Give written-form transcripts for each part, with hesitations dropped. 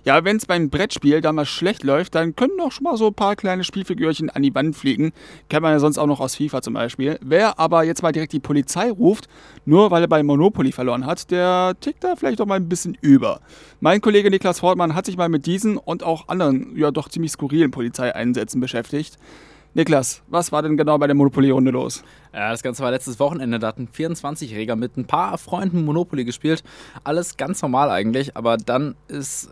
Ja, wenn es beim Brettspiel da mal schlecht läuft, dann können doch schon mal so ein paar kleine Spielfigürchen an die Wand fliegen. Kennt man ja sonst auch noch aus FIFA zum Beispiel. Wer aber jetzt mal direkt die Polizei ruft, nur weil er bei Monopoly verloren hat, der tickt da vielleicht doch mal ein bisschen über. Mein Kollege Niklas Fortmann hat sich mal mit diesen und auch anderen, ja doch ziemlich skurrilen Polizeieinsätzen beschäftigt. Niklas, was war denn genau bei der Monopoly-Runde los? Ja, das Ganze war letztes Wochenende, da hat ein 24-Jähriger mit ein paar Freunden Monopoly gespielt. Alles ganz normal eigentlich, aber dann ist,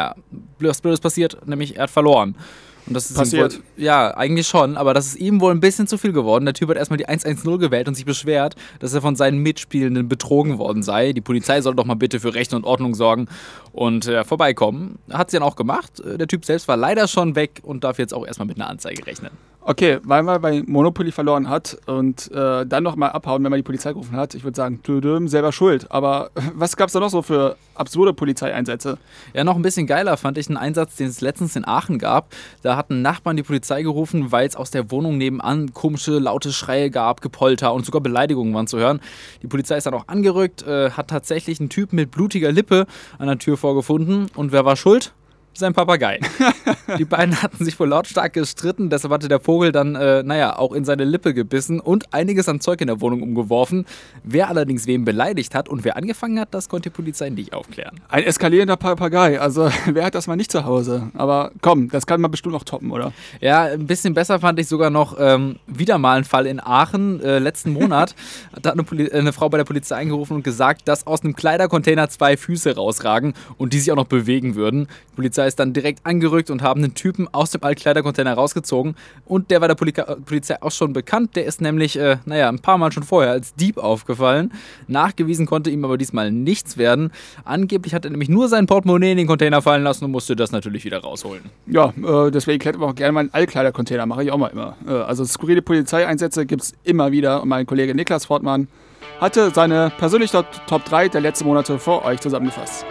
was Blödes passiert, nämlich er hat verloren. Und das ist Passiert? Wohl, ja, eigentlich schon, aber das ist ihm wohl ein bisschen zu viel geworden. Der Typ hat erstmal die 110 gewählt und sich beschwert, dass er von seinen Mitspielenden betrogen worden sei. Die Polizei soll doch mal bitte für Recht und Ordnung sorgen und vorbeikommen. Hat sie dann auch gemacht. Der Typ selbst war leider schon weg und darf jetzt auch erstmal mit einer Anzeige rechnen. Okay, weil man bei Monopoly verloren hat und dann nochmal abhauen, wenn man die Polizei gerufen hat. Ich würde sagen, selber schuld. Aber was gab es da noch so für absurde Polizeieinsätze? Ja, noch ein bisschen geiler fand ich einen Einsatz, den es letztens in Aachen gab. Da hatten Nachbarn die Polizei gerufen, weil es aus der Wohnung nebenan komische, laute Schreie gab, Gepolter und sogar Beleidigungen waren zu hören. Die Polizei ist dann auch angerückt, hat tatsächlich einen Typen mit blutiger Lippe an der Tür vorgefunden. Und wer war schuld? Sein Papagei. Die beiden hatten sich wohl lautstark gestritten, deshalb hatte der Vogel dann, auch in seine Lippe gebissen und einiges an Zeug in der Wohnung umgeworfen. Wer allerdings wen beleidigt hat und wer angefangen hat, das konnte die Polizei nicht aufklären. Ein eskalierender Papagei, also wer hat das mal nicht zu Hause? Aber komm, das kann man bestimmt noch toppen, oder? Ja, ein bisschen besser fand ich sogar noch wieder mal einen Fall in Aachen. Letzten Monat hat eine Frau bei der Polizei angerufen und gesagt, dass aus einem Kleidercontainer 2 Füße rausragen und die sich auch noch bewegen würden. Die Polizei ist dann direkt angerückt und haben einen Typen aus dem Altkleidercontainer rausgezogen. Und der war der Polizei auch schon bekannt. Der ist nämlich, ein paar Mal schon vorher als Dieb aufgefallen. Nachgewiesen konnte ihm aber diesmal nichts werden. Angeblich hat er nämlich nur sein Portemonnaie in den Container fallen lassen und musste das natürlich wieder rausholen. Ja, deswegen klettert man auch gerne mal einen Altkleidercontainer, mache ich auch mal immer. Also skurrile Polizeieinsätze gibt es immer wieder. Und mein Kollege Niklas Fortmann hatte seine persönliche Top 3 der letzten Monate für euch zusammengefasst.